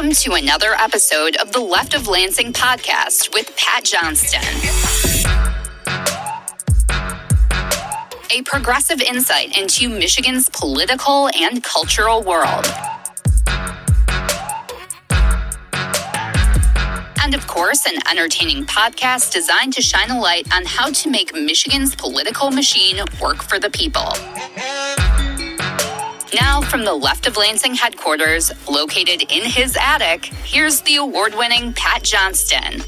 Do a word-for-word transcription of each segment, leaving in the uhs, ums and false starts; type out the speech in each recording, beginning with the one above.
Welcome to another episode of the Left of Lansing podcast with Pat Johnston. A progressive insight into Michigan's political and cultural world. And of course, an entertaining podcast designed to shine a light on how to make Michigan's political machine work for the people. Now, from the Left of Lansing headquarters, located in his attic, here's the award-winning Pat Johnston.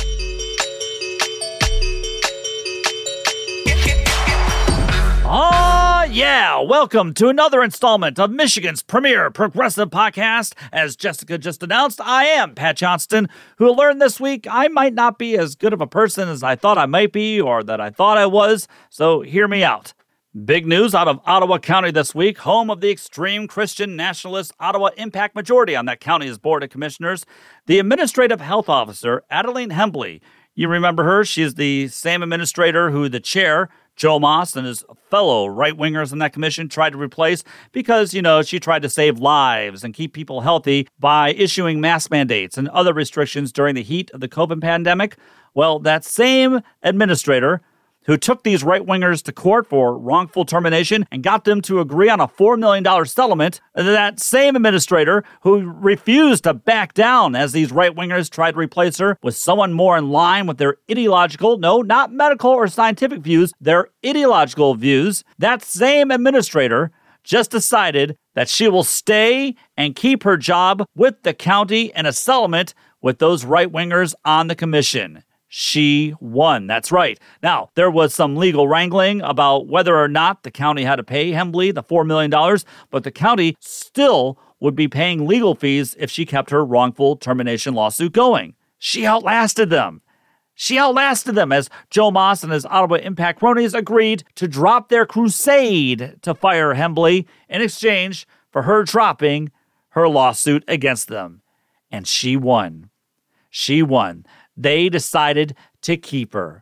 Ah, yeah. Welcome to another installment of Michigan's premier progressive podcast. As Jessica just announced, I am Pat Johnston, who learned this week I might not be as good of a person as I thought I might be or that I thought I was, so hear me out. Big news out of Ottawa County this week, home of the extreme Christian nationalist Ottawa Impact majority on that county's Board of Commissioners. The Administrative Health Officer, Adeline Hembley, you remember her? She's the same administrator who the chair, Joe Moss, and his fellow right-wingers in that commission tried to replace because, you know, she tried to save lives and keep people healthy by issuing mask mandates and other restrictions during the heat of the COVID pandemic. Well, that same administrator who took these right-wingers to court for wrongful termination and got them to agree on a four million dollars settlement, that same administrator who refused to back down as these right-wingers tried to replace her with someone more in line with their ideological, no, not medical or scientific views, their ideological views, that same administrator just decided that she will stay and keep her job with the county in a settlement with those right-wingers on the commission. She won. That's right. Now, there was some legal wrangling about whether or not the county had to pay Hembley the four million dollars, but the county still would be paying legal fees if she kept her wrongful termination lawsuit going. She outlasted them. She outlasted them as Joe Moss and his Ottawa Impact cronies agreed to drop their crusade to fire Hembley in exchange for her dropping her lawsuit against them. And she won. She won. They decided to keep her.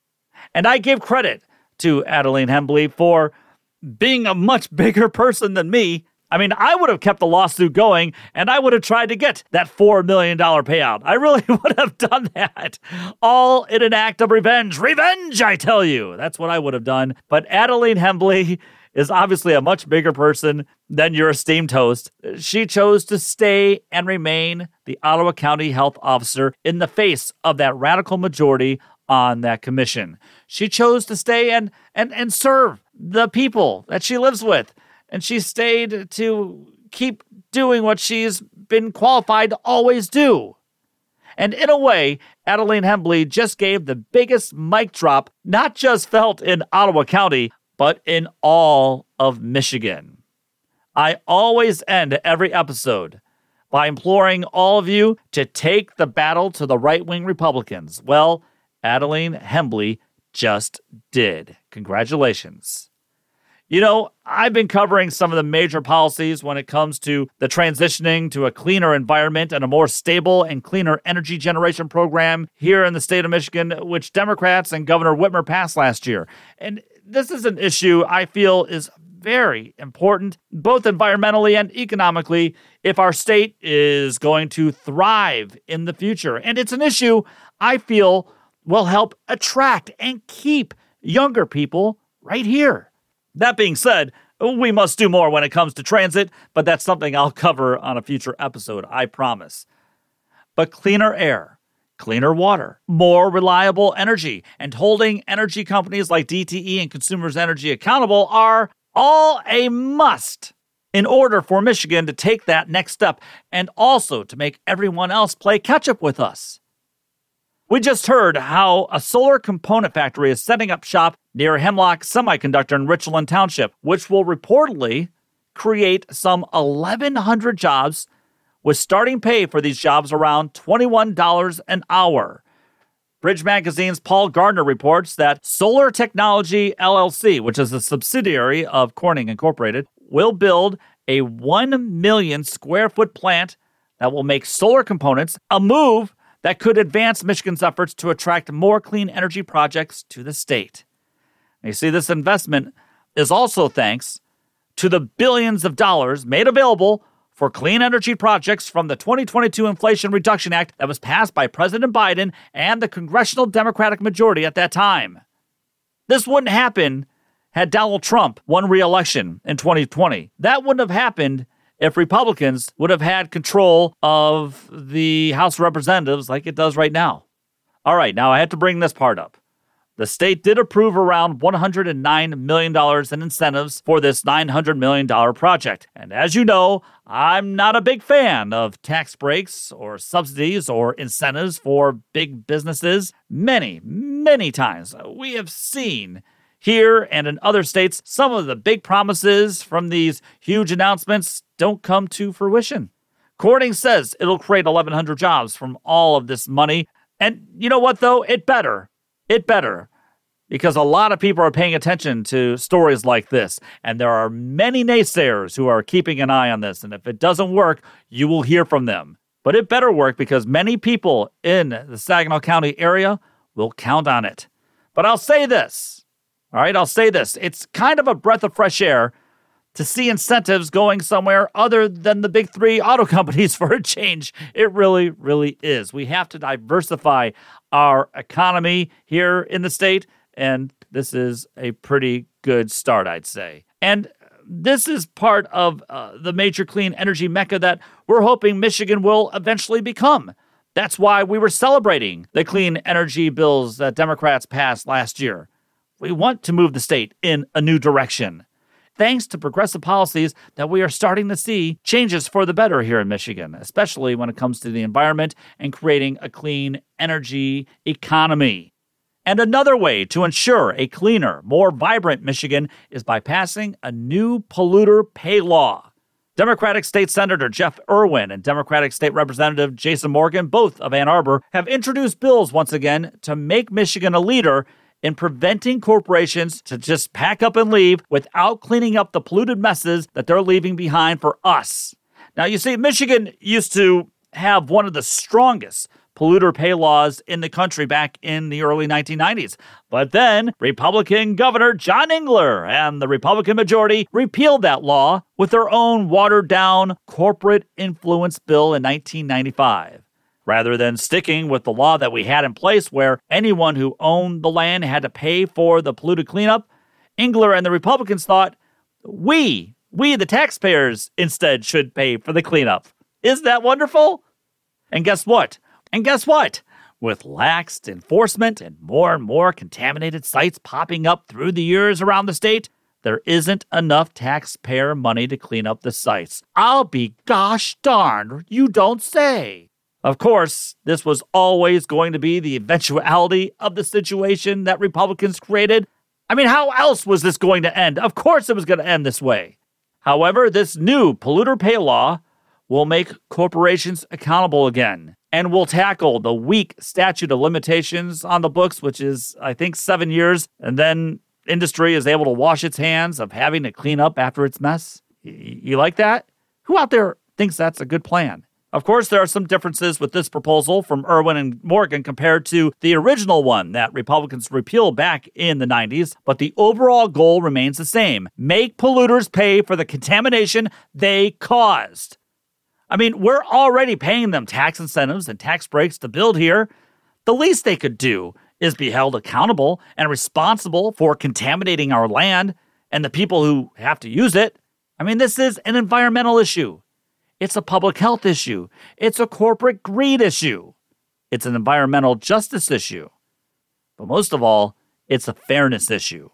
And I give credit to Adeline Hembley for being a much bigger person than me. I mean, I would have kept the lawsuit going, and I would have tried to get that four million dollars payout. I really would have done that. All in an act of revenge. Revenge, I tell you. That's what I would have done. But Adeline Hembley is obviously a much bigger person than your esteemed host. She chose to stay and remain the Ottawa County Health Officer in the face of that radical majority on that commission. She chose to stay and and and serve the people that she lives with. And she stayed to keep doing what she's been qualified to always do. And in a way, Adeline Hembley just gave the biggest mic drop, not just felt in Ottawa County, but in all of Michigan. I always end every episode by imploring all of you to take the battle to the right-wing Republicans. Well, Adeline Hembley just did. Congratulations. You know, I've been covering some of the major policies when it comes to the transitioning to a cleaner environment and a more stable and cleaner energy generation program here in the state of Michigan, which Democrats and Governor Whitmer passed last year. And this is an issue I feel is very important, both environmentally and economically, if our state is going to thrive in the future. And it's an issue I feel will help attract and keep younger people right here. That being said, we must do more when it comes to transit, but that's something I'll cover on a future episode, I promise. But cleaner air, cleaner water, more reliable energy, and holding energy companies like D T E and Consumers Energy accountable are all a must in order for Michigan to take that next step and also to make everyone else play catch-up with us. We just heard how a solar component factory is setting up shop near Hemlock Semiconductor in Richland Township, which will reportedly create some eleven hundred jobs with starting pay for these jobs around twenty-one dollars an hour. Bridge Magazine's Paul Gardner reports that Solar Technology L L C, which is a subsidiary of Corning Incorporated, will build a one million square foot plant that will make solar components, a move that could advance Michigan's efforts to attract more clean energy projects to the state. You see, this investment is also thanks to the billions of dollars made available for clean energy projects from the twenty twenty-two Inflation Reduction Act that was passed by President Biden and the congressional Democratic majority at that time. This wouldn't happen had Donald Trump won re-election in twenty twenty. That wouldn't have happened if Republicans would have had control of the House of Representatives like it does right now. All right, now I had to bring this part up. The state did approve around one hundred nine million dollars in incentives for this nine hundred million dollars project. And as you know, I'm not a big fan of tax breaks or subsidies or incentives for big businesses. Many, many times we have seen here and in other states, some of the big promises from these huge announcements don't come to fruition. Corning says it'll create eleven hundred jobs from all of this money. And you know what, though? It better. It better, because a lot of people are paying attention to stories like this, and there are many naysayers who are keeping an eye on this, and if it doesn't work, you will hear from them. But it better work because many people in the Saginaw County area will count on it. But I'll say this, all right, I'll say this. It's kind of a breath of fresh air to see incentives going somewhere other than the big three auto companies for a change. It really, really is. We have to diversify our economy here in the state, and this is a pretty good start, I'd say. And this is part of uh, the major clean energy mecca that we're hoping Michigan will eventually become. That's why we were celebrating the clean energy bills that Democrats passed last year. We want to move the state in a new direction. Thanks to progressive policies that we are starting to see changes for the better here in Michigan, especially when it comes to the environment and creating a clean energy economy. And another way to ensure a cleaner, more vibrant Michigan is by passing a new polluter pay law. Democratic State Senator Jeff Irwin and Democratic State Representative Jason Morgan, both of Ann Arbor, have introduced bills once again to make Michigan a leader in preventing corporations to just pack up and leave without cleaning up the polluted messes that they're leaving behind for us. Now, you see, Michigan used to have one of the strongest polluter pay laws in the country back in the early nineteen nineties. But then Republican Governor John Engler and the Republican majority repealed that law with their own watered-down corporate influence bill in nineteen ninety-five. Rather than sticking with the law that we had in place where anyone who owned the land had to pay for the polluted cleanup, Engler and the Republicans thought, we, we the taxpayers instead should pay for the cleanup. Isn't that wonderful? And guess what? And guess what? With lax enforcement and more and more contaminated sites popping up through the years around the state, there isn't enough taxpayer money to clean up the sites. I'll be gosh darned, you don't say. Of course, this was always going to be the eventuality of the situation that Republicans created. I mean, how else was this going to end? Of course it was going to end this way. However, this new polluter pay law will make corporations accountable again and will tackle the weak statute of limitations on the books, which is, I think, seven years, and then industry is able to wash its hands of having to clean up after its mess. Y- you like that? Who out there thinks that's a good plan? Of course, there are some differences with this proposal from Irwin and Morgan compared to the original one that Republicans repealed back in the nineties, but the overall goal remains the same. Make polluters pay for the contamination they caused. I mean, we're already paying them tax incentives and tax breaks to build here. The least they could do is be held accountable and responsible for contaminating our land and the people who have to use it. I mean, this is an environmental issue. It's a public health issue. It's a corporate greed issue. It's an environmental justice issue. But most of all, it's a fairness issue.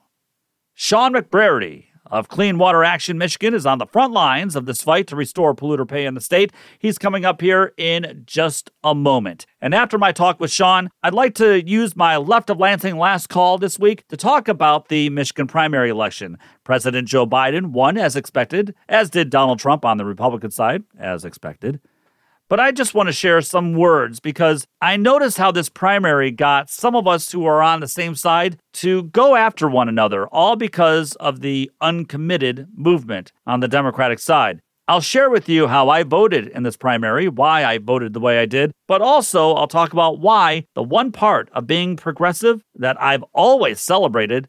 Sean McBrady of Clean Water Action Michigan is on the front lines of this fight to restore polluter pay in the state. He's coming up here in just a moment. And after my talk with Sean, I'd like to use my Left of Lansing last call this week to talk about the Michigan primary election. President Joe Biden won as expected, as did Donald Trump on the Republican side, as expected. But I just want to share some words because I noticed how this primary got some of us who are on the same side to go after one another, all because of the uncommitted movement on the Democratic side. I'll share with you how I voted in this primary, why I voted the way I did, but also I'll talk about why the one part of being progressive that I've always celebrated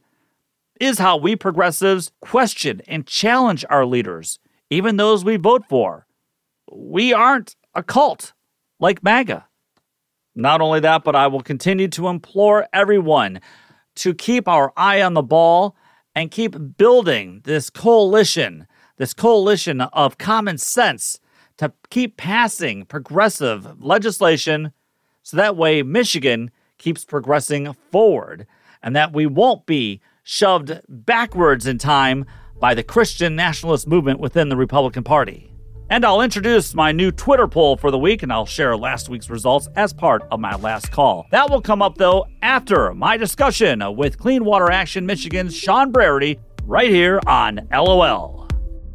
is how we progressives question and challenge our leaders, even those we vote for. we aren't a cult like MAGA. Not only that, but I will continue to implore everyone to keep our eye on the ball and keep building this coalition, this coalition of common sense to keep passing progressive legislation so that way Michigan keeps progressing forward and that we won't be shoved backwards in time by the Christian nationalist movement within the Republican Party. And I'll introduce my new Twitter poll for the week, and I'll share last week's results as part of my last call. That will come up, though, after my discussion with Clean Water Action Michigan's Sean Brierty right here on L O L.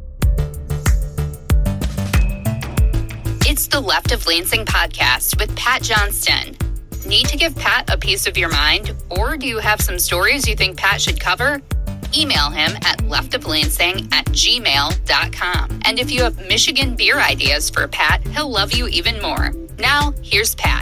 It's the Left of Lansing podcast with Pat Johnston. Need to give Pat a piece of your mind, or do you have some stories you think Pat should cover? Email him at leftoflansing at gmail dot com. And if you have Michigan beer ideas for Pat, he'll love you even more. Now, here's Pat.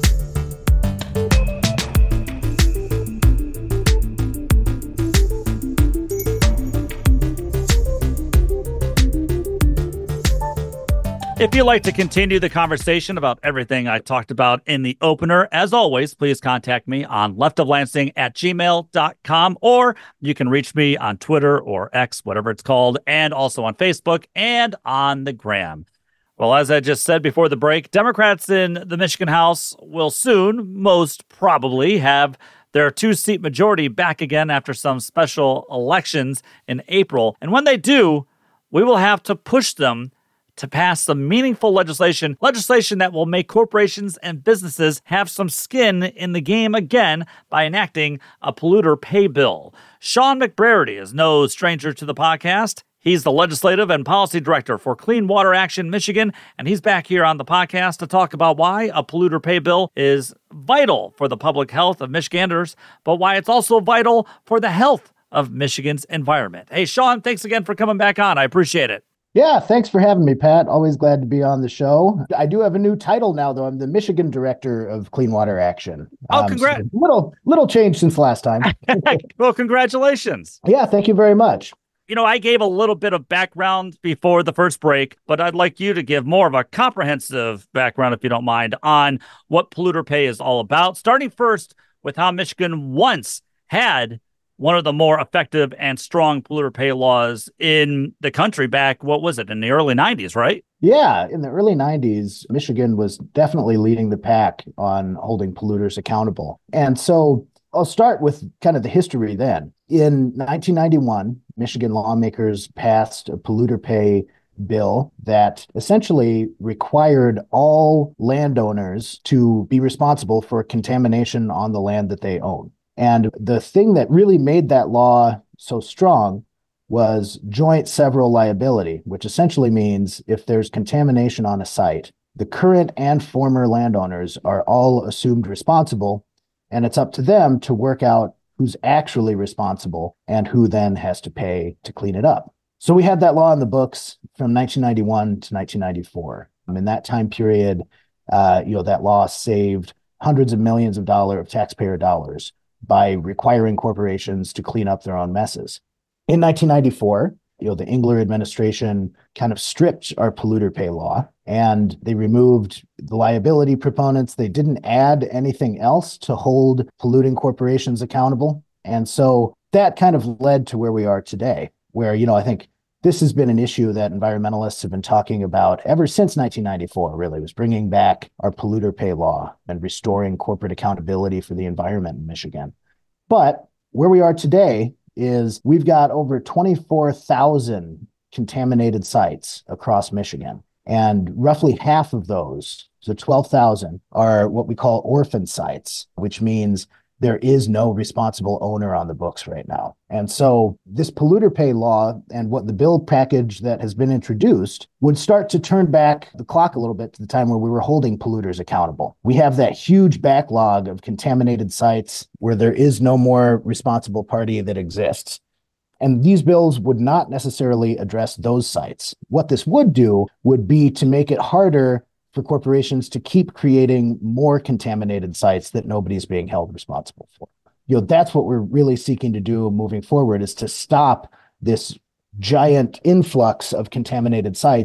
If you'd like to continue the conversation about everything I talked about in the opener, as always, please contact me on leftoflansing at gmail dot com, or you can reach me on Twitter or X, whatever it's called, and also on Facebook and on the Gram. Well, as I just said before the break, Democrats in the Michigan House will soon, most probably, have their two-seat majority back again after some special elections in April. And when they do, we will have to push them to pass some meaningful legislation, legislation that will make corporations and businesses have some skin in the game again by enacting a polluter pay bill. Sean McBrierty is no stranger to the podcast. He's the legislative and policy director for Clean Water Action Michigan, and he's back here on the podcast to talk about why a polluter pay bill is vital for the public health of Michiganders, but why it's also vital for the health of Michigan's environment. Hey, Sean, thanks again for coming back on. I appreciate it. Yeah, thanks for having me, Pat. Always glad to be on the show. I do have a new title now, though. I'm the Michigan Director of Clean Water Action. Oh, congrats. Um, so little, little change since last time. Well, congratulations. Yeah, thank you very much. You know, I gave a little bit of background before the first break, but I'd like you to give more of a comprehensive background, if you don't mind, on what polluter pay is all about, starting first with how Michigan once had one of the more effective and strong polluter pay laws in the country back, what was it, in the early nineties, right? Yeah, in the early nineties, Michigan was definitely leading the pack on holding polluters accountable. And so I'll start with kind of the history then. In nineteen ninety-one, Michigan lawmakers passed a polluter pay bill that essentially required all landowners to be responsible for contamination on the land that they own. And the thing that really made that law so strong was joint several liability, which essentially means if there's contamination on a site, the current and former landowners are all assumed responsible, and it's up to them to work out who's actually responsible and who then has to pay to clean it up. So we had that law in the books from nineteen ninety-one to nineteen ninety-four. In that time period, uh, you know, that law saved hundreds of millions of dollars of taxpayer dollars by requiring corporations to clean up their own messes. In nineteen ninety-four, you know, the Engler administration kind of stripped our polluter pay law and they removed the liability proponents. They didn't add anything else to hold polluting corporations accountable. And so that kind of led to where we are today, where, you know, I think this has been an issue that environmentalists have been talking about ever since nineteen ninety-four, really, was bringing back our polluter pay law and restoring corporate accountability for the environment in Michigan. But where we are today is we've got over twenty-four thousand contaminated sites across Michigan. And roughly half of those, so twelve thousand, are what we call orphan sites, which means there is no responsible owner on the books right now. And so this polluter pay law and what the bill package that has been introduced would start to turn back the clock a little bit to the time where we were holding polluters accountable. We have that huge backlog of contaminated sites where there is no more responsible party that exists. And these bills would not necessarily address those sites. What this would do would be to make it harder for corporations to keep creating more contaminated sites that nobody's being held responsible for. You know, that's what we're really seeking to do moving forward, is to stop this giant influx of contaminated sites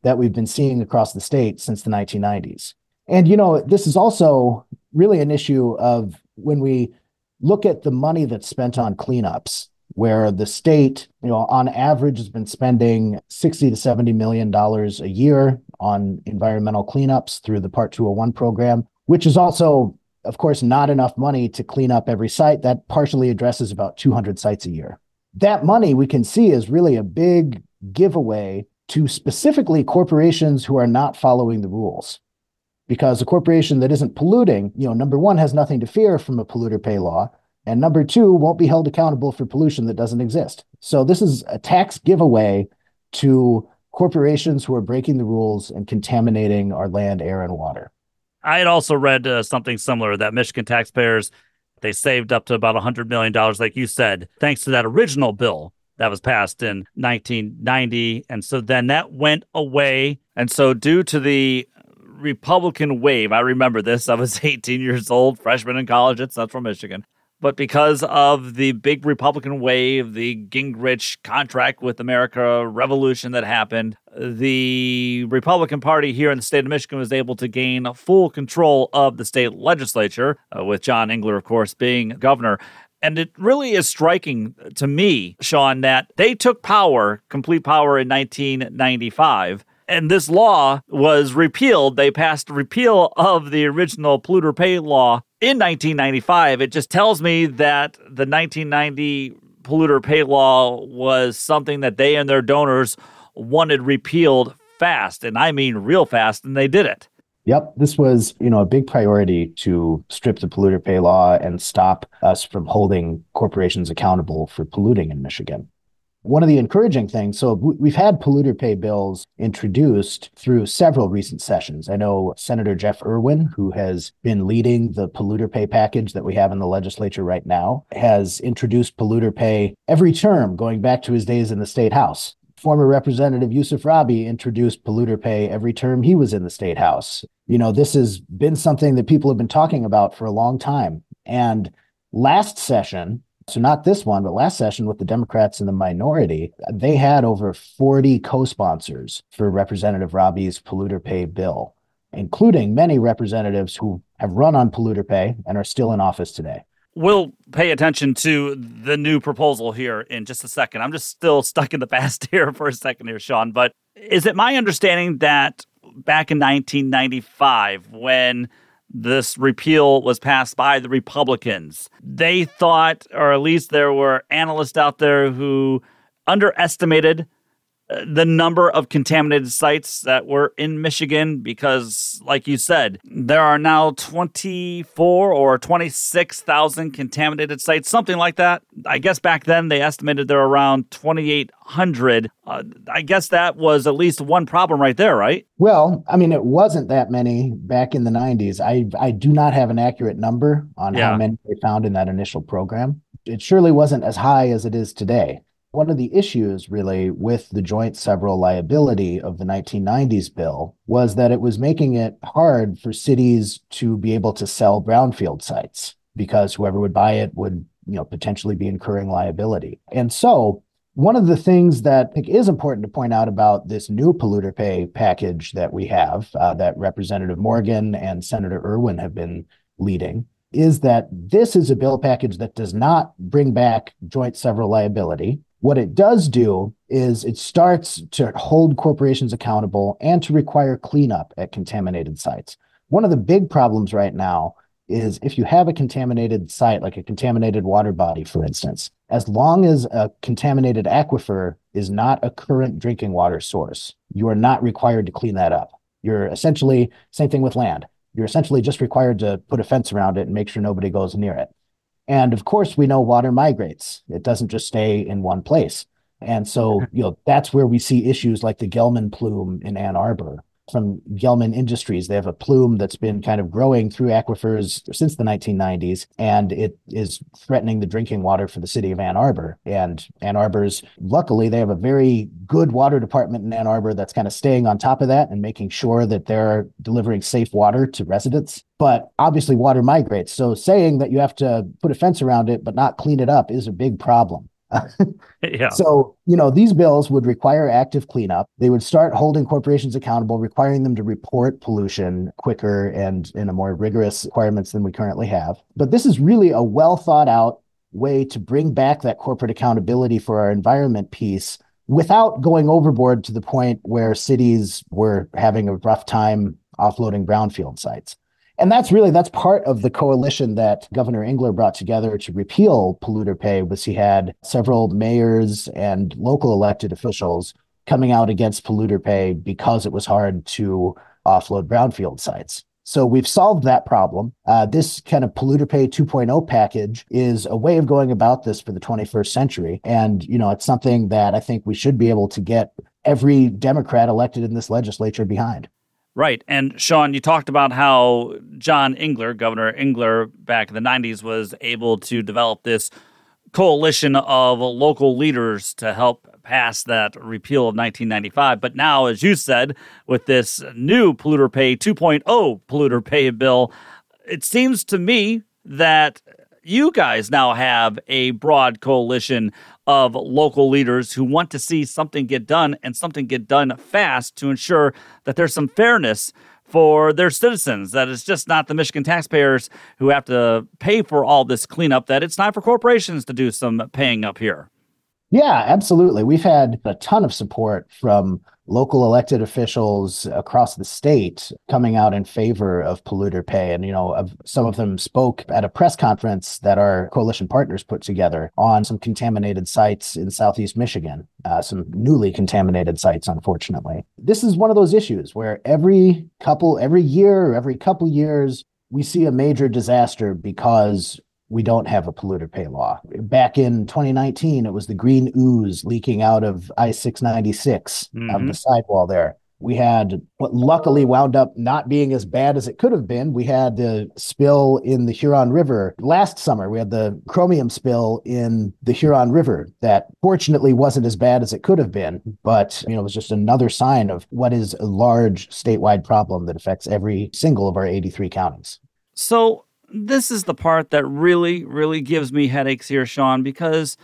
that we've been seeing across the state since the nineteen nineties. And, you know, this is also really an issue of when we look at the money that's spent on cleanups, where the state, you know, on average has been spending sixty to seventy million dollars a year on environmental cleanups through the Part two oh one program, which is also, of course, not enough money to clean up every site. That partially addresses about two hundred sites a year. That money we can see is really a big giveaway to specifically corporations who are not following the rules. Because a corporation that isn't polluting, you know, number one, has nothing to fear from a polluter pay law, and number two, won't be held accountable for pollution that doesn't exist. So this is a tax giveaway to corporations who are breaking the rules and contaminating our land, air, and water. I had also read uh, something similar, that Michigan taxpayers, they saved up to about one hundred million dollars, like you said, thanks to that original bill that was passed in nineteen ninety. And so then that went away. And so due to the Republican wave, I remember this, I was eighteen years old, freshman in college at Central Michigan. But because of the big Republican wave, the Gingrich contract with America revolution that happened, the Republican Party here in the state of Michigan was able to gain full control of the state legislature, uh, with John Engler, of course, being governor. And it really is striking to me, Sean, that they took power, complete power, in nineteen ninety-five. And this law was repealed. They passed a repeal of the original polluter pay law in nineteen ninety-five. It just tells me that the nineteen ninety polluter pay law was something that they and their donors wanted repealed fast. And I mean real fast, and they did it. Yep. This was, you know, a big priority to strip the polluter pay law and stop us from holding corporations accountable for polluting in Michigan. One of the encouraging things, so we've had polluter pay bills introduced through several recent sessions. I know Senator Jeff Irwin, who has been leading the polluter pay package that we have in the legislature right now, has introduced polluter pay every term going back to his days in the state house. Former Representative Yusuf Rabi introduced polluter pay every term he was in the state house. You know, this has been something that people have been talking about for a long time. And last session, so not this one, but last session with the Democrats in the minority, they had over forty co-sponsors for Representative Rabi's polluter pay bill, including many representatives who have run on polluter pay and are still in office today. We'll pay attention to the new proposal here in just a second. I'm just still stuck in the past here for a second here, Sean. But is it my understanding that back in nineteen ninety-five, when this repeal was passed by the Republicans, they thought, or at least there were analysts out there who underestimated the number of contaminated sites that were in Michigan? Because, like you said, there are now twenty-four or twenty-six thousand contaminated sites, something like that. I guess back then they estimated there were around twenty-eight hundred. Uh, I guess that was at least one problem right there, right? Well, I mean, it wasn't that many back in the nineties. I, I do not have an accurate number on yeah. how many they found in that initial program. It surely wasn't as high as it is today. One of the issues, really, with the joint several liability of the nineteen nineties bill was that it was making it hard for cities to be able to sell brownfield sites because whoever would buy it would, you know, potentially be incurring liability. And so one of the things that I think is important to point out about this new polluter pay package that we have, uh, that Representative Morgan and Senator Irwin have been leading, is that this is a bill package that does not bring back joint several liability. What it does do is it starts to hold corporations accountable and to require cleanup at contaminated sites. One of the big problems right now is if you have a contaminated site, like a contaminated water body, for instance, as long as a contaminated aquifer is not a current drinking water source, you are not required to clean that up. You're essentially, same thing with land. You're essentially just required to put a fence around it and make sure nobody goes near it. And of course, we know water migrates. It doesn't just stay in one place. And so, you know, that's where we see issues like the Gelman plume in Ann Arbor. From Gelman Industries, they have a plume that's been kind of growing through aquifers since the nineteen nineties, and it is threatening the drinking water for the city of Ann Arbor. And Ann Arbor's, luckily, they have a very good water department in Ann Arbor that's kind of staying on top of that and making sure that they're delivering safe water to residents. But obviously, water migrates. So saying that you have to put a fence around it but not clean it up is a big problem. Yeah. So, you know, these bills would require active cleanup. They would start holding corporations accountable, requiring them to report pollution quicker and in a more rigorous requirements than we currently have. But this is really a well thought out way to bring back that corporate accountability for our environment piece without going overboard to the point where cities were having a rough time offloading brownfield sites. And that's really, that's part of the coalition that Governor Engler brought together to repeal polluter pay, was he had several mayors and local elected officials coming out against polluter pay because it was hard to offload brownfield sites. So we've solved that problem. Uh, this kind of polluter pay two point oh package is a way of going about this for the twenty-first century. And, you know, it's something that I think we should be able to get every Democrat elected in this legislature behind. Right. And Sean, you talked about how John Engler, Governor Engler, back in the nineties, was able to develop this coalition of local leaders to help pass that repeal of nineteen ninety-five. But now, as you said, with this new polluter pay two point oh polluter pay bill, it seems to me that you guys now have a broad coalition of local leaders who want to see something get done and something get done fast to ensure that there's some fairness for their citizens, that it's just not the Michigan taxpayers who have to pay for all this cleanup, that it's time for corporations to do some paying up here. Yeah, absolutely. We've had a ton of support from local elected officials across the state coming out in favor of polluter pay. And, you know, of, some of them spoke at a press conference that our coalition partners put together on some contaminated sites in Southeast Michigan, uh, some newly contaminated sites, unfortunately. This is one of those issues where every couple, every year, or every couple years, we see a major disaster because we don't have a polluter pay law. Back in twenty nineteen, it was the green ooze leaking out of I six ninety-six mm-hmm. of the sidewall there. We had what luckily wound up not being as bad as it could have been. We had the spill in the Huron River last summer. We had the chromium spill in the Huron River that fortunately wasn't as bad as it could have been, but you know, it was just another sign of what is a large statewide problem that affects every single of our eighty-three counties. So this is the part that really, really gives me headaches here, Sean, because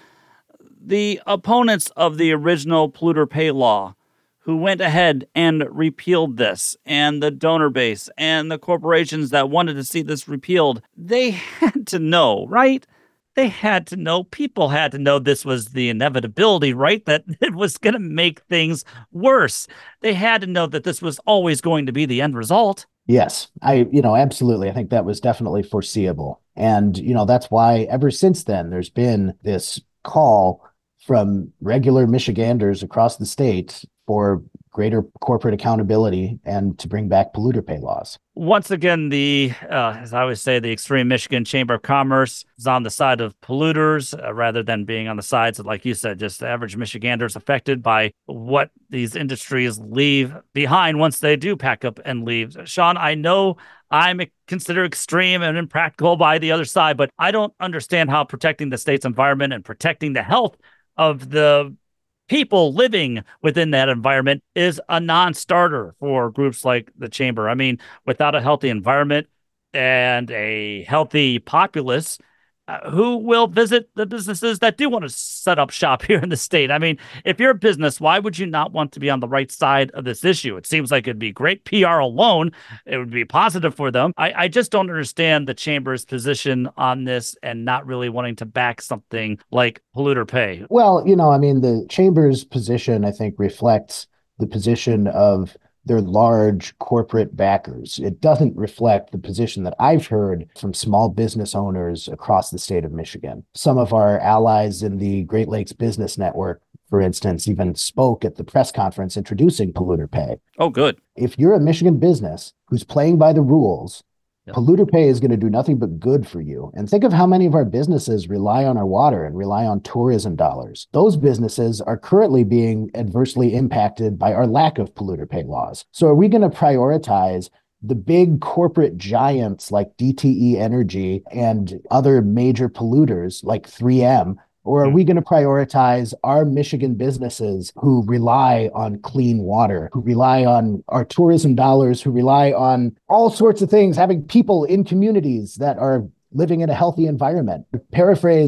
the opponents of the original polluter pay law who went ahead and repealed this, and the donor base and the corporations that wanted to see this repealed, they had to know, right? They had to know, people had to know this was the inevitability, right? That it was going to make things worse. They had to know that this was always going to be the end result. Yes, I, you know, absolutely. I think that was definitely foreseeable. And, you know, that's why ever since then, there's been this call from regular Michiganders across the state for greater corporate accountability and to bring back polluter pay laws. Once again, the, uh, as I always say, the Extreme Michigan Chamber of Commerce is on the side of polluters uh, rather than being on the sides of, like you said, just the average Michiganders affected by what these industries leave behind once they do pack up and leave. Sean, I know I'm considered extreme and impractical by the other side, but I don't understand how protecting the state's environment and protecting the health of the people living within that environment is a non-starter for groups like the Chamber. I mean, without a healthy environment and a healthy populace, uh, who will visit the businesses that do want to set up shop here in the state? I mean, if you're a business, why would you not want to be on the right side of this issue? It seems like it'd be great P R alone. It would be positive for them. I, I just don't understand the Chamber's position on this and not really wanting to back something like polluter pay. Well, you know, I mean, the Chamber's position, I think, reflects the position of their large corporate backers. It doesn't reflect the position that I've heard from small business owners across the state of Michigan. Some of our allies in the Great Lakes Business Network, for instance, even spoke at the press conference introducing polluter pay. Oh, good. If you're a Michigan business who's playing by the rules, yep. polluter pay is going to do nothing but good for you. And think of how many of our businesses rely on our water and rely on tourism dollars. Those businesses are currently being adversely impacted by our lack of polluter pay laws. So are we going to prioritize the big corporate giants like D T E Energy and other major polluters like three M? Or are we going to prioritize our Michigan businesses who rely on clean water, who rely on our tourism dollars, who rely on all sorts of things, having people in communities that are living in a healthy environment? Paraphrase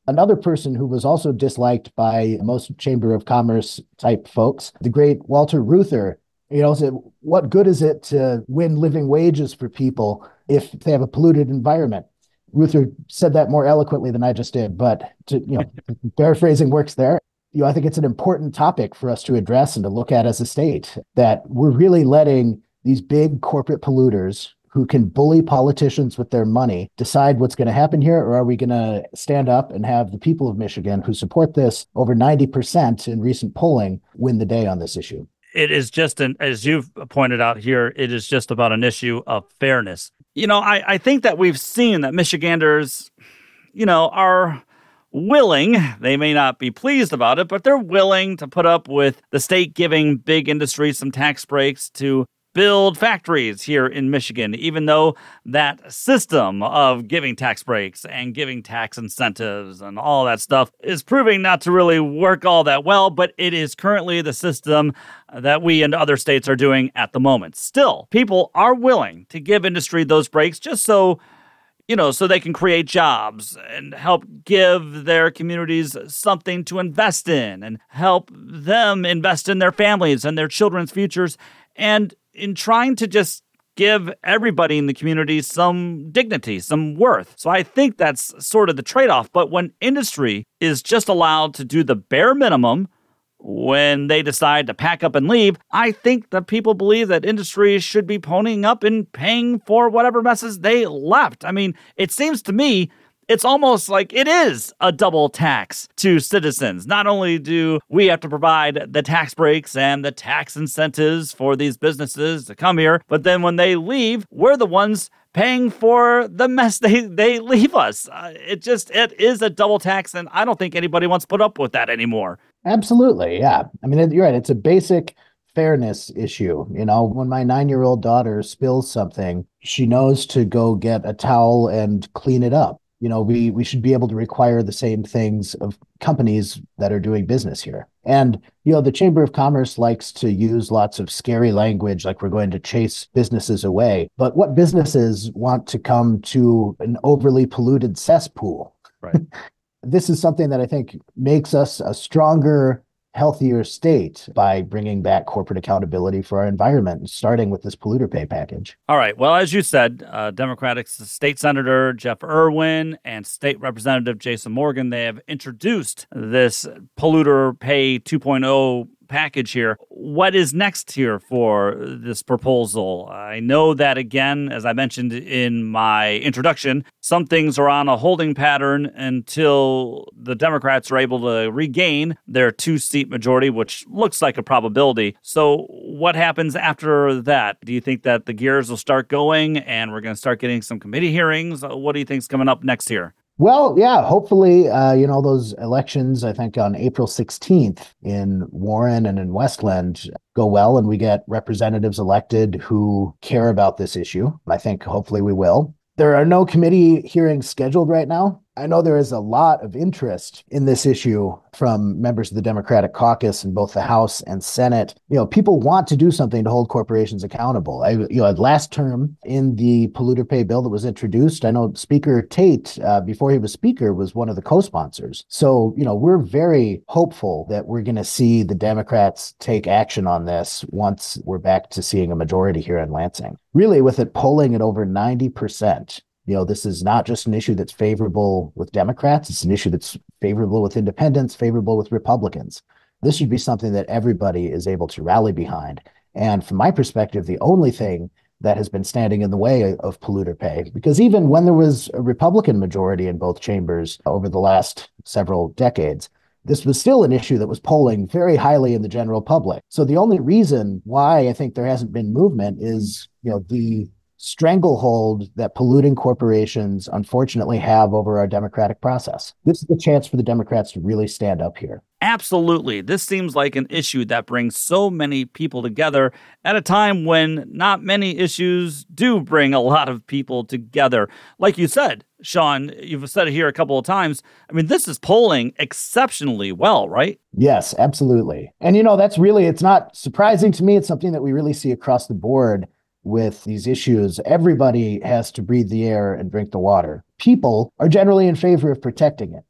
Another person who was also disliked by most Chamber of Commerce type folks, the great Walter Reuther, you know, said, what good is it to win living wages for people if they have a polluted environment? Reuther said that more eloquently than I just did, but to, you know, paraphrasing works there. You know, I think it's an important topic for us to address and to look at as a state, that we're really letting these big corporate polluters who can bully politicians with their money decide what's going to happen here, or are we going to stand up and have the people of Michigan who support this, over ninety percent in recent polling, win the day on this issue? It is just an, as you've pointed out here, it is just about an issue of fairness. You know, I, I think that we've seen that Michiganders, you know, are willing, they may not be pleased about it, but they're willing to put up with the state giving big industry some tax breaks to build factories here in Michigan, even though that system of giving tax breaks and giving tax incentives and all that stuff is proving not to really work all that well, but it is currently the system that we and other states are doing at the moment. Still, people are willing to give industry those breaks just so, you know, so they can create jobs and help give their communities something to invest in and help them invest in their families and their children's futures. And in trying to just give everybody in the community some dignity, some worth. So I think that's sort of the trade-off. But when industry is just allowed to do the bare minimum when they decide to pack up and leave, I think that people believe that industry should be ponying up and paying for whatever messes they left. I mean, it seems to me it's almost like it is a double tax to citizens. Not only do we have to provide the tax breaks and the tax incentives for these businesses to come here, but then when they leave, we're the ones paying for the mess they, they leave us. Uh, it just, it is a double tax, and I don't think anybody wants to put up with that anymore. Absolutely, yeah. I mean, you're right. It's a basic fairness issue. You know, when my nine-year-old daughter spills something, she knows to go get a towel and clean it up. You know, we we should be able to require the same things of companies that are doing business here. And, you know, the Chamber of Commerce likes to use lots of scary language, like we're going to chase businesses away. But what businesses want to come to an overly polluted cesspool? Right. This is something that I think makes us a stronger, healthier state by bringing back corporate accountability for our environment, starting with this polluter pay package. All right. Well, as you said, uh, Democratic State Senator Jeff Irwin and State Representative Jason Morgan, they have introduced this polluter pay two point oh package here. What is next here for this proposal? I know that, again, as I mentioned in my introduction, some things are on a holding pattern until the Democrats are able to regain their two-seat majority, which looks like a probability. So what happens after that? Do you think that the gears will start going and we're going to start getting some committee hearings? What do you think is coming up next here? Well, yeah, hopefully, uh, you know, those elections, I think on April sixteenth in Warren and in Westland go well, and we get representatives elected who care about this issue. I think hopefully we will. There are no committee hearings scheduled right now. I know there is a lot of interest in this issue from members of the Democratic caucus in both the House and Senate. You know, people want to do something to hold corporations accountable. I, you know, last term in the polluter pay bill that was introduced, I know Speaker Tate, uh, before he was Speaker, was one of the co-sponsors. So, you know, we're very hopeful that we're going to see the Democrats take action on this once we're back to seeing a majority here in Lansing. Really, with it polling at over ninety percent. You know, this is not just an issue that's favorable with Democrats. It's an issue that's favorable with independents, favorable with Republicans. This should be something that everybody is able to rally behind. And from my perspective, the only thing that has been standing in the way of polluter pay, because even when there was a Republican majority in both chambers over the last several decades, this was still an issue that was polling very highly in the general public. So the only reason why I think there hasn't been movement is, you know, the stranglehold that polluting corporations unfortunately have over our democratic process. This is the chance for the Democrats to really stand up here. Absolutely. This seems like an issue that brings so many people together at a time when not many issues do bring a lot of people together. Like you said, Sean, you've said it here a couple of times. I mean, this is polling exceptionally well, right? Yes, absolutely. And, you know, that's really, it's not surprising to me. It's something that we really see across the board with these issues. Everybody has to breathe the air and drink the water. People are generally in favor of protecting it.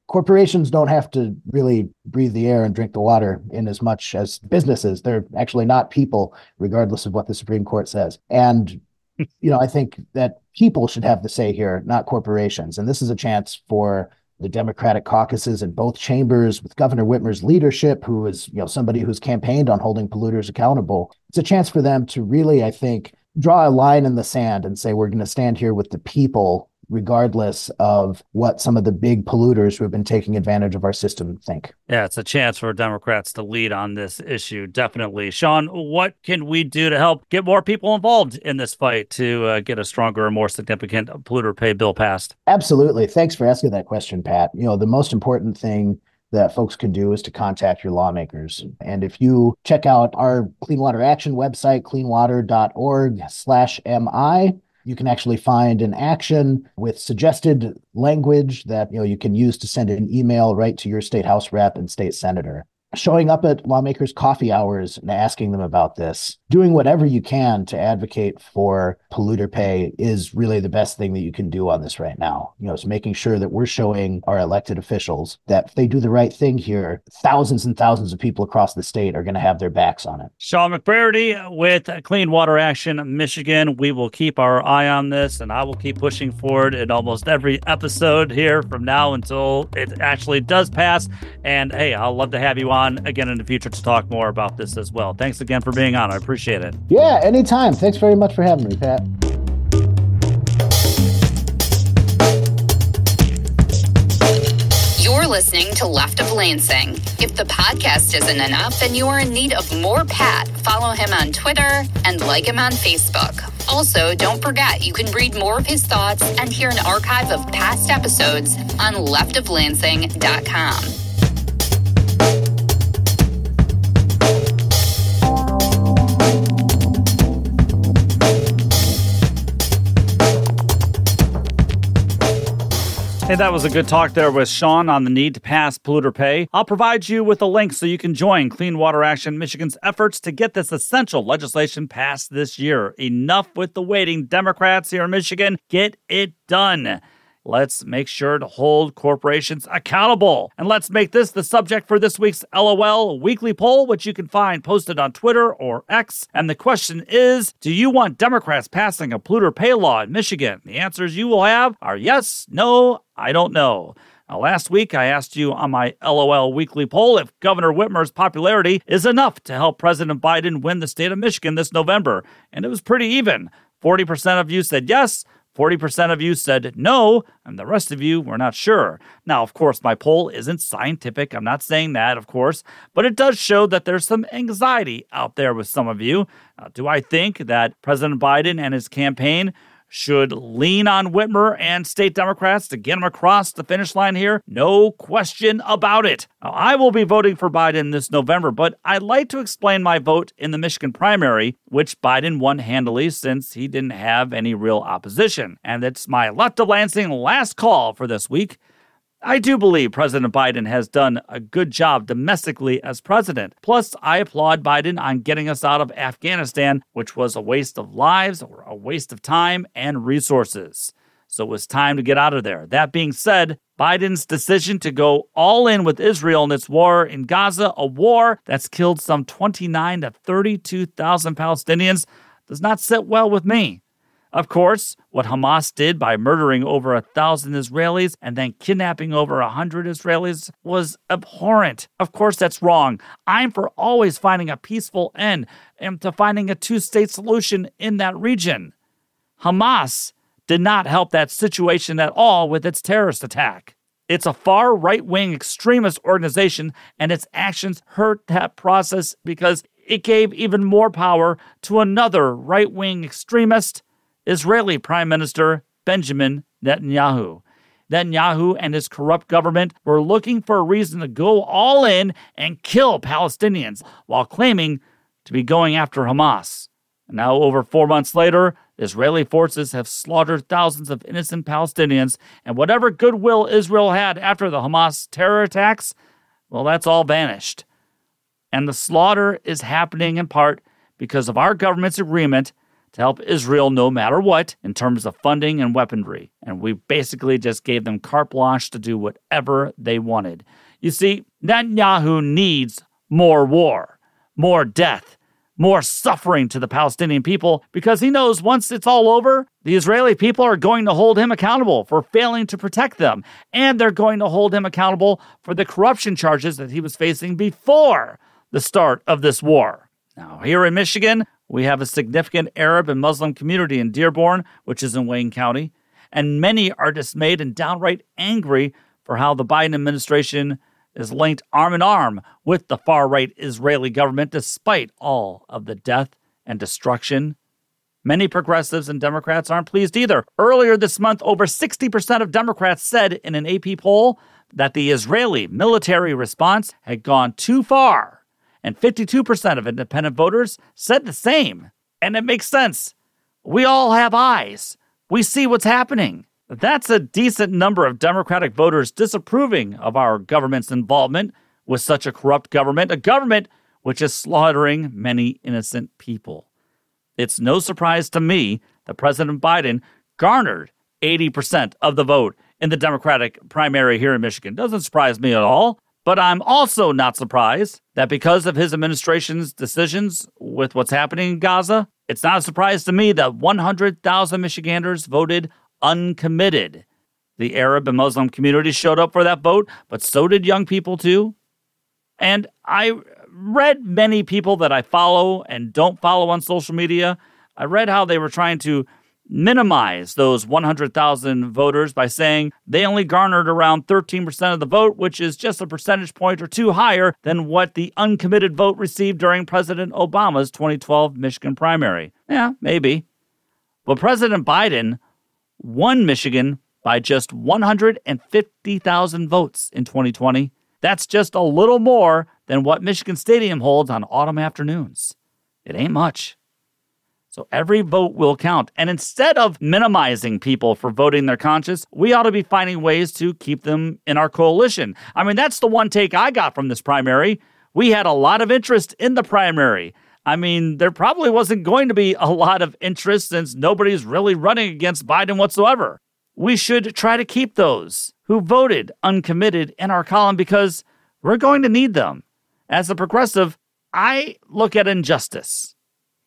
corporations don't have to really breathe the air and drink the water in as much as businesses. They're actually not people, regardless of what the Supreme Court says. And, you know, I think that people should have the say here, not corporations. And this is a chance for the Democratic caucuses in both chambers, with Governor Whitmer's leadership, who is, you know, somebody who's campaigned on holding polluters accountable. It's a chance for them to really, I think, draw a line in the sand and say, we're going to stand here with the people, regardless of what some of the big polluters who have been taking advantage of our system think. Yeah, it's a chance for Democrats to lead on this issue, definitely. Sean, what can we do to help get more people involved in this fight to uh, get a stronger and more significant polluter pay bill passed? Absolutely. Thanks for asking that question, Pat. You know, the most important thing that folks can do is to contact your lawmakers. And if you check out our Clean Water Action website, cleanwater.org slash MI, you can actually find an action with suggested language that, you know, you can use to send an email right to your state House rep and state senator. Showing up at lawmakers' coffee hours and asking them about this, doing whatever you can to advocate for polluter pay is really the best thing that you can do on this right now. You know, it's making sure that we're showing our elected officials that if they do the right thing here, thousands and thousands of people across the state are going to have their backs on it. Sean McBrady with Clean Water Action Michigan. We will keep our eye on this, and I will keep pushing forward in almost every episode here from now until it actually does pass. And hey, I'll love to have you on again in the future to talk more about this as well. Thanks again for being on. I appreciate it. Yeah, anytime. Thanks very much for having me, Pat. You're listening to Left of Lansing. If the podcast isn't enough and you are in need of more Pat, follow him on Twitter and like him on Facebook. Also, don't forget you can read more of his thoughts and hear an archive of past episodes on left of lansing dot com. Hey, that was a good talk there with Sean on the need to pass polluter pay. I'll provide you with a link so you can join Clean Water Action Michigan's efforts to get this essential legislation passed this year. Enough with the waiting. Democrats here in Michigan, get it done. Let's make sure to hold corporations accountable. And let's make this the subject for this week's L O L weekly poll, which you can find posted on Twitter or X. And the question is, do you want Democrats passing a polluter pay law in Michigan? The answers you will have are yes, no, I don't know. Now, last week, I asked you on my L O L weekly poll if Governor Whitmer's popularity is enough to help President Biden win the state of Michigan this November. And it was pretty even. forty percent of you said yes, forty percent of you said no, and the rest of you were not sure. Now, of course, my poll isn't scientific. I'm not saying that, of course, but it does show that there's some anxiety out there with some of you. Uh, do I think that President Biden and his campaign should lean on Whitmer and state Democrats to get him across the finish line here? No question about it. Now, I will be voting for Biden this November, but I'd like to explain my vote in the Michigan primary, which Biden won handily since he didn't have any real opposition. And it's my Left of Lansing last call for this week. I do believe President Biden has done a good job domestically as president. Plus, I applaud Biden on getting us out of Afghanistan, which was a waste of lives or a waste of time and resources. So it was time to get out of there. That being said, Biden's decision to go all in with Israel in its war in Gaza, a war that's killed some twenty-nine to thirty-two thousand Palestinians, does not sit well with me. Of course, what Hamas did by murdering over a thousand Israelis and then kidnapping over a hundred Israelis was abhorrent. Of course, that's wrong. I'm for always finding a peaceful end and to finding a two-state solution in that region. Hamas did not help that situation at all with its terrorist attack. It's a far right-wing extremist organization, and its actions hurt that process because it gave even more power to another right-wing extremist, Israeli Prime Minister Benjamin Netanyahu. Netanyahu and his corrupt government were looking for a reason to go all in and kill Palestinians while claiming to be going after Hamas. Now, over four months later, Israeli forces have slaughtered thousands of innocent Palestinians, and whatever goodwill Israel had after the Hamas terror attacks, well, that's all vanished. And the slaughter is happening in part because of our government's agreement to help Israel no matter what in terms of funding and weaponry. And we basically just gave them carte blanche to do whatever they wanted. You see, Netanyahu needs more war, more death, more suffering to the Palestinian people, because he knows once it's all over, the Israeli people are going to hold him accountable for failing to protect them, and they're going to hold him accountable for the corruption charges that he was facing before the start of this war. Now, here in Michigan, we have a significant Arab and Muslim community in Dearborn, which is in Wayne County, and many are dismayed and downright angry for how the Biden administration is linked arm in arm with the far-right Israeli government despite all of the death and destruction. Many progressives and Democrats aren't pleased either. Earlier this month, over sixty percent of Democrats said in an A P poll that the Israeli military response had gone too far, and fifty-two percent of independent voters said the same. And it makes sense. We all have eyes. We see what's happening. That's a decent number of Democratic voters disapproving of our government's involvement with such a corrupt government, a government which is slaughtering many innocent people. It's no surprise to me that President Biden garnered eighty percent of the vote in the Democratic primary here in Michigan. Doesn't surprise me at all. But I'm also not surprised that because of his administration's decisions with what's happening in Gaza, it's not a surprise to me that one hundred thousand Michiganders voted uncommitted. The Arab and Muslim community showed up for that vote, but so did young people too. And I read many people that I follow and don't follow on social media. I read how they were trying to minimize those one hundred thousand voters by saying they only garnered around thirteen percent of the vote, which is just a percentage point or two higher than what the uncommitted vote received during President Obama's twenty twelve Michigan primary. Yeah, maybe. But President Biden won Michigan by just one hundred fifty thousand votes in twenty twenty. That's just a little more than what Michigan Stadium holds on autumn afternoons. It ain't much. So every vote will count. And instead of minimizing people for voting their conscience, we ought to be finding ways to keep them in our coalition. I mean, that's the one take I got from this primary. We had a lot of interest in the primary. I mean, there probably wasn't going to be a lot of interest since nobody's really running against Biden whatsoever. We should try to keep those who voted uncommitted in our column because we're going to need them. As a progressive, I look at injustice.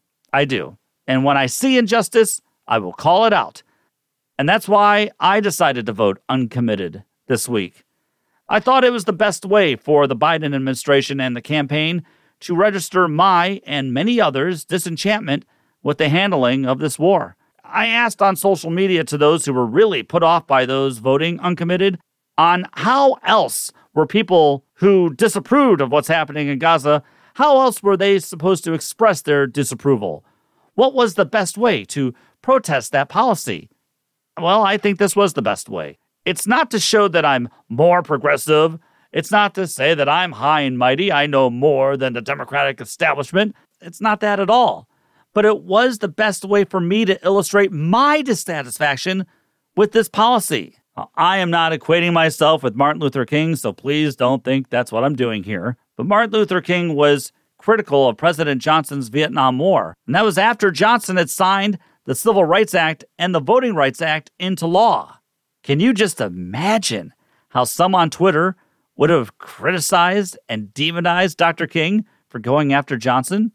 I do. And when I see injustice, I will call it out. And that's why I decided to vote uncommitted this week. I thought it was the best way for the Biden administration and the campaign to register my and many others' disenchantment with the handling of this war. I asked on social media to those who were really put off by those voting uncommitted on how else were people who disapproved of what's happening in Gaza, how else were they supposed to express their disapproval? What was the best way to protest that policy? Well, I think this was the best way. It's not to show that I'm more progressive. It's not to say that I'm high and mighty. I know more than the Democratic establishment. It's not that at all. But it was the best way for me to illustrate my dissatisfaction with this policy. Now, I am not equating myself with Martin Luther King, so please don't think that's what I'm doing here. But Martin Luther King was critical of President Johnson's Vietnam War. And that was after Johnson had signed the Civil Rights Act and the Voting Rights Act into law. Can you just imagine how some on Twitter would have criticized and demonized Doctor King for going after Johnson?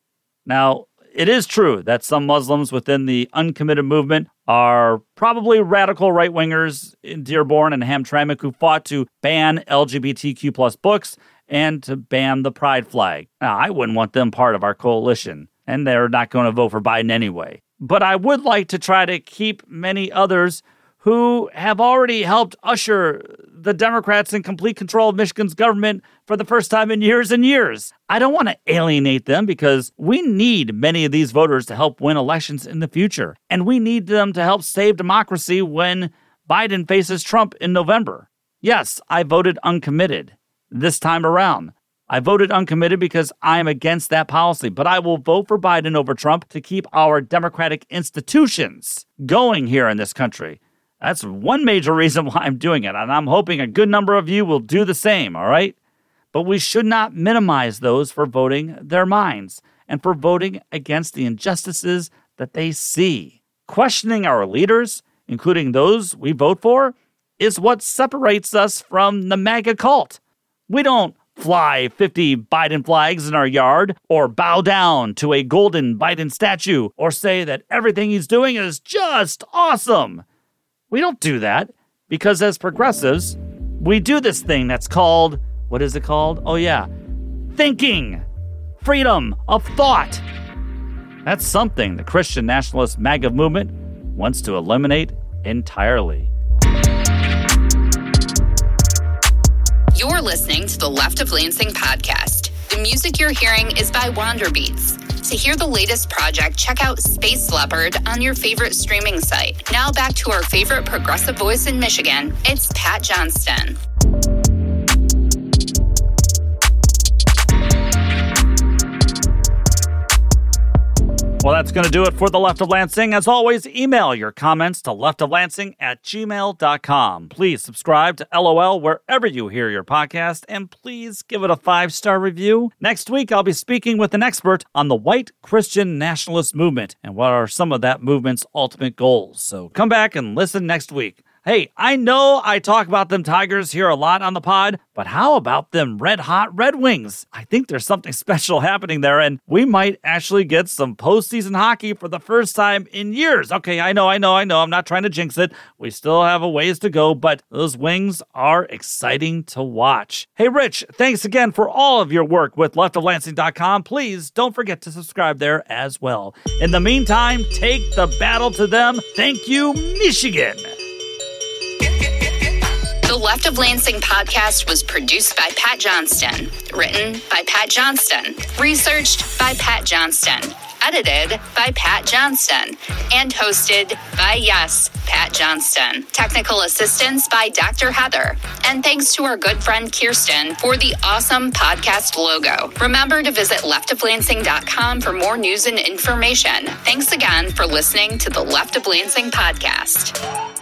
Now, it is true that some Muslims within the uncommitted movement are probably radical right-wingers in Dearborn and Hamtramck who fought to ban L G B T Q plus books and to ban the pride flag. Now, I wouldn't want them part of our coalition, and they're not going to vote for Biden anyway. But I would like to try to keep many others who have already helped usher the Democrats in complete control of Michigan's government for the first time in years and years. I don't want to alienate them because we need many of these voters to help win elections in the future. And we need them to help save democracy when Biden faces Trump in November. Yes, I voted uncommitted this time around. I voted uncommitted because I am against that policy, but I will vote for Biden over Trump to keep our democratic institutions going here in this country. That's one major reason why I'm doing it, and I'm hoping a good number of you will do the same, all right? But we should not minimize those for voting their minds and for voting against the injustices that they see. Questioning our leaders, including those we vote for, is what separates us from the MAGA cult. We don't fly fifty Biden flags in our yard, or bow down to a golden Biden statue, or say that everything he's doing is just awesome. We don't do that because as progressives, we do this thing that's called, what is it called? Oh yeah, thinking. Freedom of thought. That's something the Christian nationalist MAGA movement wants to eliminate entirely. You're listening to the Left of Lansing podcast. The music you're hearing is by Wanderbeats. To hear the latest project, check out Space Leopard on your favorite streaming site. Now back to our favorite progressive voice in Michigan. It's Pat Johnston. Well, that's going to do it for the Left of Lansing. As always, email your comments to leftoflansing at gmail dot com. Please subscribe to L O L wherever you hear your podcast, and please give it a five-star review. Next week, I'll be speaking with an expert on the white Christian nationalist movement and what are some of that movement's ultimate goals. So come back and listen next week. Hey, I know I talk about them Tigers here a lot on the pod, but how about them red-hot Red Wings? I think there's something special happening there, and we might actually get some postseason hockey for the first time in years. Okay, I know, I know, I know. I'm not trying to jinx it. We still have a ways to go, but those Wings are exciting to watch. Hey, Rich, thanks again for all of your work with left of lansing dot com. Please don't forget to subscribe there as well. In the meantime, take the battle to them. Thank you, Michigan. The Left of Lansing podcast was produced by Pat Johnston, written by Pat Johnston, researched by Pat Johnston, edited by Pat Johnston, and hosted by, yes, Pat Johnston. Technical assistance by Doctor Heather. And thanks to our good friend Kirsten for the awesome podcast logo. Remember to visit left of lansing dot com for more news and information. Thanks again for listening to the Left of Lansing podcast.